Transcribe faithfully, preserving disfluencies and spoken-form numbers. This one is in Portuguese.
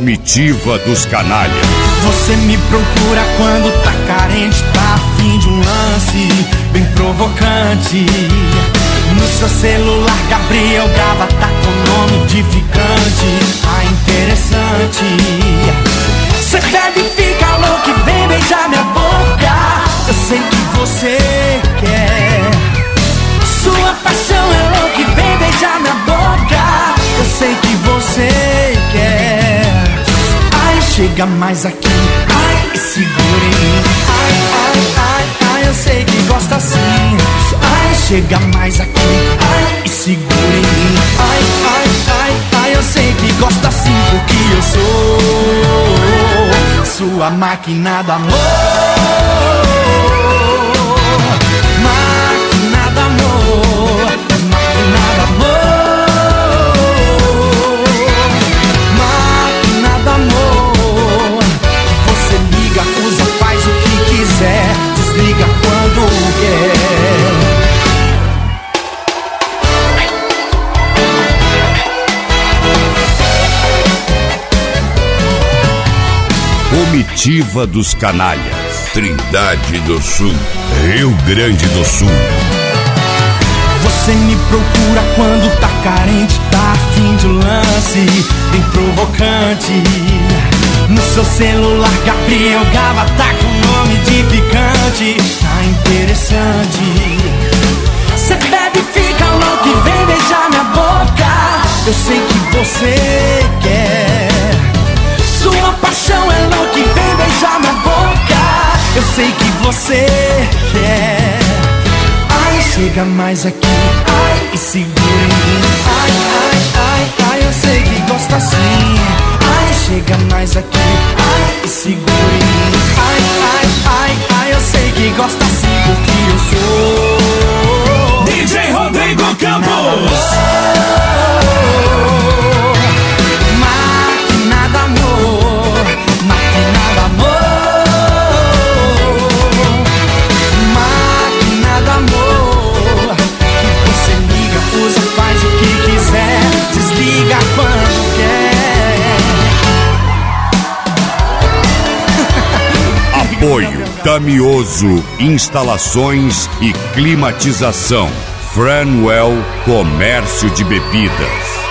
Comitiva dos Canalhas. Você me procura quando tá carente, tá afim de um lance bem provocante. No seu celular, Gabriel Gava tá com nome de ficante. Ah, interessante. Cê bebe e fica louco e vem beijar minha boca. Eu sei que você quer. Sua paixão é louca e vem beijar minha boca. Eu sei que você quer. Ai, chega mais aqui, ai, e segura em mim. Ai, ai, ai, ai, eu sei que gosta assim. Ai, chega mais aqui, ai, e segura em mim. Ai, ai, ai, ai, eu sei que gosta assim. Porque eu sou sua máquina do amor. Máquina do amor. Máquina do amor. Desliga quando quer. Comitiva dos Canalhas. Trindade do Sul, Rio Grande do Sul. Você me procura quando tá carente, tá afim de um lance bem provocante. No seu celular, Gabriel Gava tá com nome de ficante. Tá interessante. Cê bebe e fica louco e vem beijar minha boca. Eu sei que você quer. Sua paixão é louca e vem beijar minha boca. Eu sei que você quer. Ai, chega mais aqui, ai, e segura em mim. Ai, ai, ai, ai, eu sei que gosta assim. Ai, chega mais aqui, ai, e segura em mim. Ai, ai, ai, ai, eu sei que gosta assim. Porque eu sou D J Rodrigo Campos. Máquina do amor. Máquina do amor. Máquina do amor. Que você liga, usa, faz o que quiser. Desliga quando quer. Apoio Camioso Instalações e Climatização. Franwell Comércio de Bebidas.